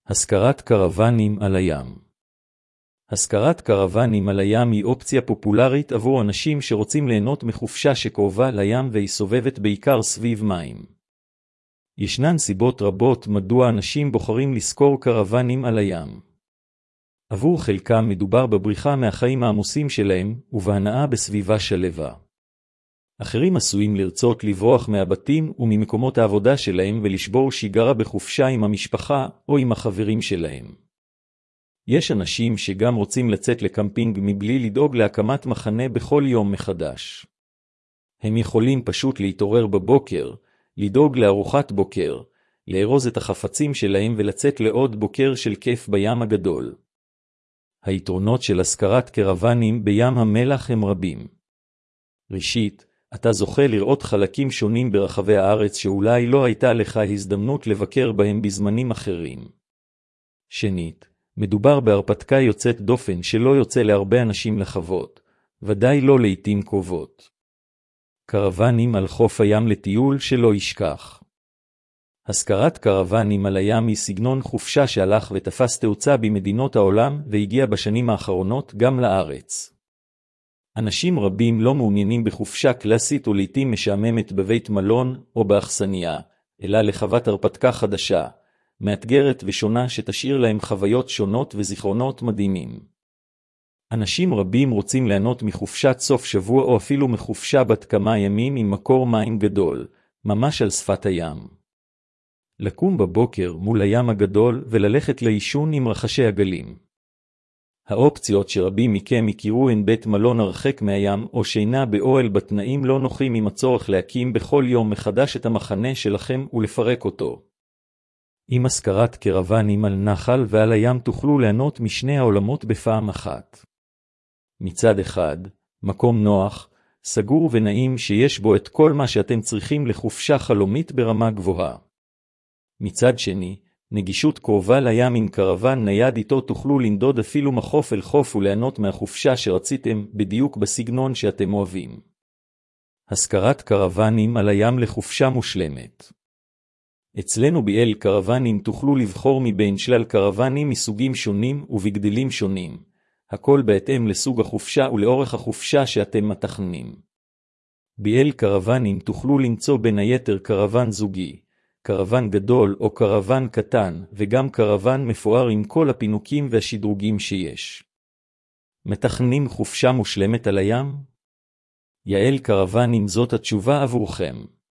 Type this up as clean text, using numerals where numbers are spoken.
השכרת קרוונים על הים. השכרת קרוונים על הים היא אופציה פופולרית עבור אנשים שרוצים ליהנות מחופשה שקרובה לים והיא סובבת בעיקר סביב מים. ישנן סיבות רבות מדוע אנשים בוחרים לשכור קרוונים על הים. עבור חלקם מדובר בבריחה מהחיים העמוסים שלהם ובהנאה בסביבה שלווה. אחרים עשויים לרצות לברוח מהבתים וממקומות העבודה שלהם ולשבור שגרה בחופשה עם המשפחה או עם החברים שלהם. יש אנשים שגם רוצים לצאת לקמפינג מבלי לדאוג להקמת מחנה בכל יום מחדש. הם יכולים פשוט להתעורר בבוקר, לדאוג לארוחת בוקר, לארוז את החפצים שלהם ולצאת לעוד בוקר של כיף בים הגדול. היתרונות של השכרת קרוונים בים המלח הם רבים. ראשית, אתה זוכה לראות חלקים שונים ברחבי הארץ שאולי לא הייתה לך הזדמנות לבקר בהם בזמנים אחרים. שנית, מדובר בהרפתקה יוצאת דופן שלא יוצא להרבה אנשים לחוות, ודאי לא לעתים קרובות. קרוונים על חוף הים לטיול שלא ישכח. השכרת קרוונים על הים היא סגנון חופשה שהלך ותפס תאוצה במדינות העולם והגיע בשנים האחרונות גם לארץ. אנשים רבים לא מעוניינים בחופשה קלאסית או לעתים משעממת בבית מלון או באכסניה, אלא לחוות הרפתקה חדשה, מאתגרת ושונה שתשאיר להם חוויות שונות וזיכרונות מדהימים. אנשים רבים רוצים ליהנות מחופשת סוף שבוע או אפילו מחופשה בת כמה ימים עם מקור מים גדול, ממש על שפת הים. לקום בבוקר מול הים הגדול וללכת לישון עם רחשי הגלים. האופציות שרבים מכם הכירו הן בית מלון הרחק מהים או שינה באוהל בתנאים לא נוחים עם הצורך להקים בכל יום מחדש את המחנה שלכם ולפרק אותו. עם השכרת קרוונים על נחל ועל הים תוכלו ליהנות משני העולמות בפעם אחת. מצד אחד, מקום נוח, סגור ונעים שיש בו את כל מה שאתם צריכים לחופשה חלומית ברמה גבוהה. מצד שני, נגישות קרובה לים עם קרוון נייד איתו תוכלו לנדוד אפילו מחוף אל חוף וליהנות מהחופשה שרציתם בדיוק בסגנון שאתם אוהבים. השכרת קרוונים על הים לחופשה מושלמת. אצלנו באל קרוונים תוכלו לבחור מבין שלל קרוונים מסוגים שונים ובגדלים שונים, הכל בהתאם לסוג החופשה ולאורך החופשה שאתם מתכננים. באל קרוונים תוכלו למצוא בין היתר קרוון זוגי, קרוון גדול או קרוון קטן, וגם קרוון מפואר עם כל הפינוקים והשדרוגים שיש. מתכננים חופשה מושלמת על הים? יעל קרוונים זאת התשובה עבורכם.